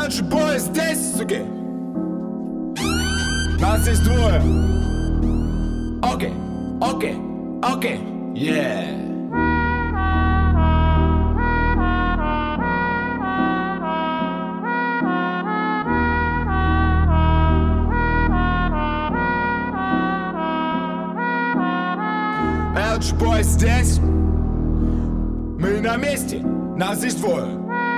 LG Boys здесь, суки. Нас здесь двое. Окей, окей, окей, yeah. LG Boys здесь. Мы на месте. Нас здесь двое.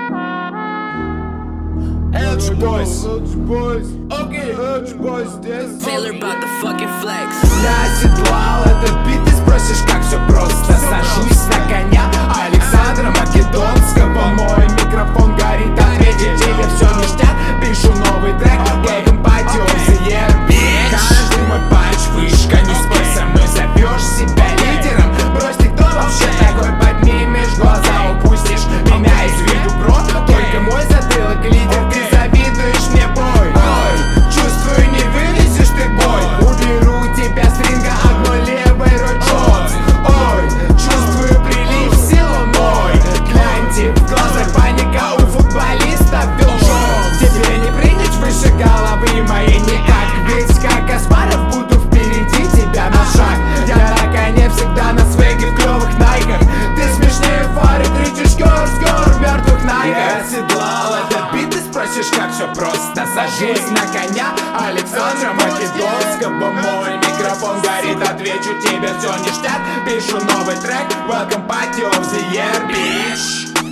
LG Boys. Окей, LG Boys здесь. Taylor about the fucking flex. Я оседлал этот бит, ты спросишь, как все просто. Сажусь на коня Александра Македонского. Мой микрофон горит, ответить или все ништяк. Пишу новый трек, Welcome Party of the Year, bitch. Каждый мой панч вышка, не спойся, мы зовешь себя лидером. Брось, ты кто вообще такой, поднимешь глаза, упустишь меня из виду, бро. Только мой затылок лидер, ты завидуешь мне, бой. Ой, чувствую, не вылезешь ты, бой. Уберу тебя с ринга одной левой ручой. Ой, чувствую прилив силу мой. Гляньте в глаза, паника у футболиста Билджон. Тебе не прыгнуть выше головы моей никак. Ведь как Каспаров буду впереди тебя на шаг. Я на коне всегда на свеге в клевых найках. Ты смешнее фары, кричишь гор с гор в мертвых найках. Я оседлал этот бит, ты спросишь, как все просто. Сажусь на коня Александра Македонского. Мой микрофон горит, отвечу тебе, все ништяк. Пишу новый трек, Welcome Party of the Year, bitch.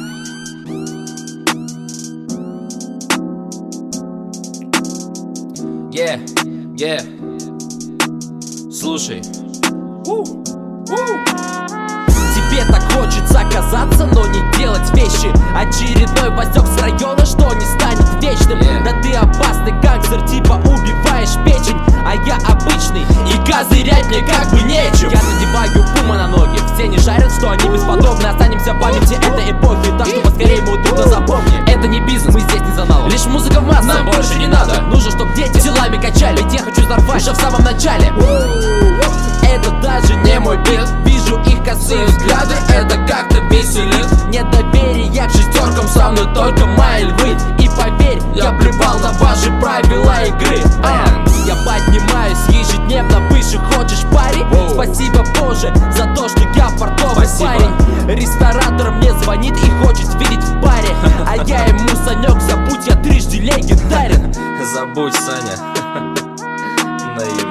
Yeah, yeah. Слушай. Тебе так хочется казаться, но не делать вещи. Очередной возёк с района, что не станет вечным. Да ты опасный гангстер, типа убиваешь печень. А я обычный, и козырять мне как бы нечем. Я надеваю пума на ноги, все не жарят, что они бесподобны. Останемся в памяти этой эпохи, так что поскорее мудрено запомни. Это не бизнес, мы здесь не за налог. Лишь музыка в массы, нам больше не надо. Нужно, чтоб дети телами качали, ведь я хочу взорвать уже в самом начале. Это даже не мой бит. Вижу их косые взгляды, это как-то веселит. Недоверие к шестеркам, со мной только мои львы. И поверь, я плевал на ваши правила игры. Я поднимаюсь ежедневно выше, хочешь пари? Спасибо, Боже, за то, что я фартовый парень. Ресторатор мне звонит и хочет видеть в баре. А я ему: Санек, забудь, я трижды легендарен. Забудь, Саня. Наивный.